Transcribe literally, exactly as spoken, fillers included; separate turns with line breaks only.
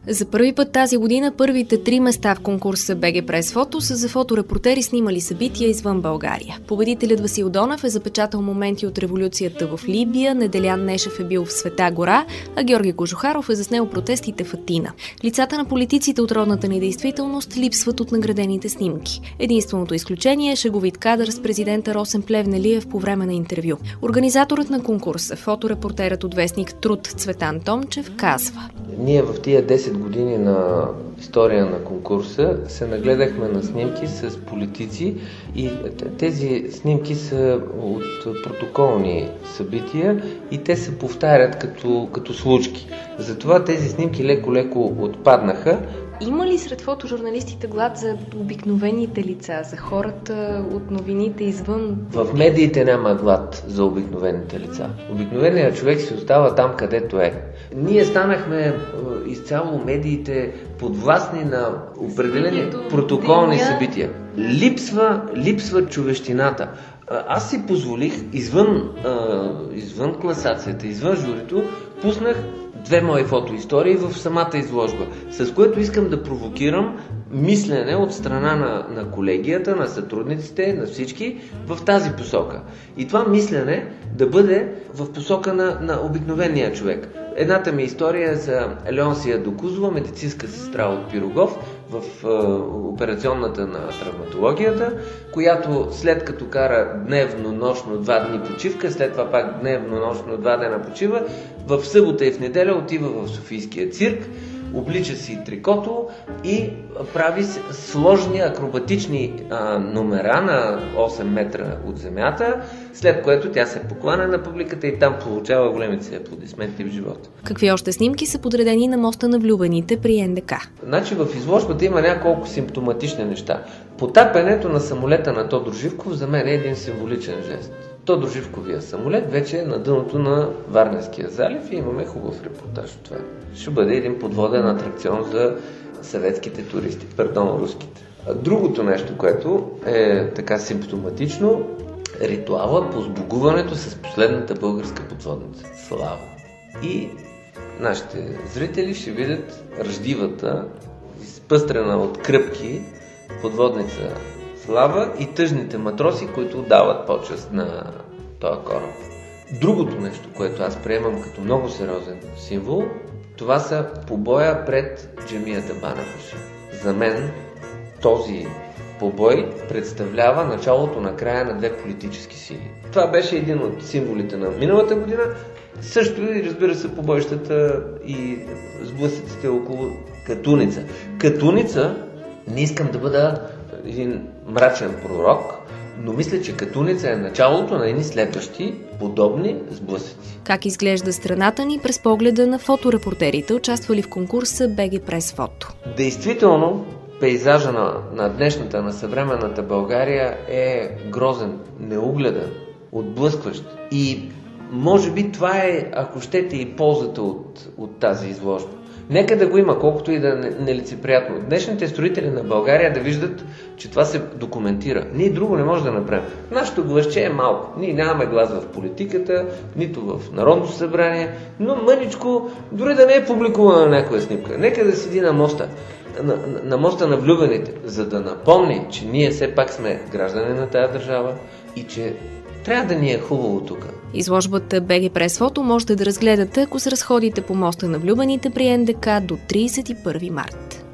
За първи път тази година първите три места в конкурса БГ Прес Фото са за фоторепортери, снимали събития извън България. Победителят Васил Донев е запечатал моменти от революцията в Либия, Неделян Нешев е бил в Света гора, а Георги Кожухаров е заснел протестите в Атина. Лицата на политиците от родната ни действителност липсват от наградените снимки. Единственото изключение е шеговит кадър с президента Росен Плевнелиев по време на интервю. Организаторът на конкурса, фоторепортерът от вестник Труд Цветан Томчев, казва:
Ние в тия десет години на история на конкурса се нагледахме на снимки с политици и тези снимки са от протоколни събития и те се повтарят като, като случки. Затова тези снимки леко-леко отпаднаха.
Има ли сред фотожурналистите глад за обикновените лица, за хората от новините извън?
В медиите няма глад за обикновените лица. Обикновеният човек си остава там, където е. Ние станахме изцяло медиите подвластни на определени протоколни събития. Липсва, липсва човещината. Аз си позволих, извън, извън класацията, извън журито, пуснах две мои фотоистории в самата изложба, с което искам да провокирам мислене от страна на, на колегията, на сътрудниците, на всички в тази посока. И това мислене да бъде в посока на, на обикновения човек. Едната ми история е за Леонсия Докузова, медицинска сестра от Пирогов, в е, операционната на травматологията, която след като кара дневно-нощно два дни почивка, след това пак дневно-нощно два дена почива, в събота и в неделя отива в Софийския цирк, облича си трикото и прави сложни акробатични а, номера на осем метра от земята, след което тя се покланя на публиката и там получава големите си аплодисменти в живота.
Какви още снимки са подредени на моста на влюбените при Ен Де Ка?
Значи в изложбата има няколко симптоматични неща. Потапянето на самолета на Тодор Живков за мен е един символичен жест. Тодор Живковия самолет вече е на дъното на Варненския залив и имаме хубав репортаж от това. Ще бъде един подводен атракцион за съветските туристи, пардон, руските. Другото нещо, което е така симптоматично, ритуала по сбогуването с последната българска подводница – Слава. И нашите зрители ще видят ръждивата, изпъстрена от кръпки подводница Слава и тъжните матроси, които дават почест на този кораб. Другото нещо, което аз приемам като много сериозен символ, това са побоя пред джамията Банакоши. За мен този побой представлява началото на края на две политически сили. Това беше един от символите на миналата година. Също и, разбира се, побоищата и сблъсъците около Катуница. Катуница, не искам да бъда един мрачен пророк, но мисля, че Катуница е началото на едни следващи подобни сблъсъци.
Как изглежда страната ни през погледа на фоторепортерите, участвали в конкурса БГ Прес Фото?
Действително, пейзажа на, на днешната, на съвременната България е грозен, неугледен, отблъскващ. И може би това е, ако щете, и ползата от, от тази изложба. Нека да го има, колкото и да е нелицеприятно. Днешните строители на България да виждат, че това се документира. Ние друго не може да направим. Нашето гласче е малко. Ние нямаме глас в политиката, нито в Народното събрание, но мъничко, дори да не е публикувана някоя снимка. Нека да седи на моста, на, на моста на влюбените, за да напомни, че ние все пак сме граждани на тази държава и че трябва да ни е хубаво тук.
Изложбата БГ Прес Фото можете да разгледате, ако се разходите по моста на влюбените при Ен Де Ка до тридесет и първи март.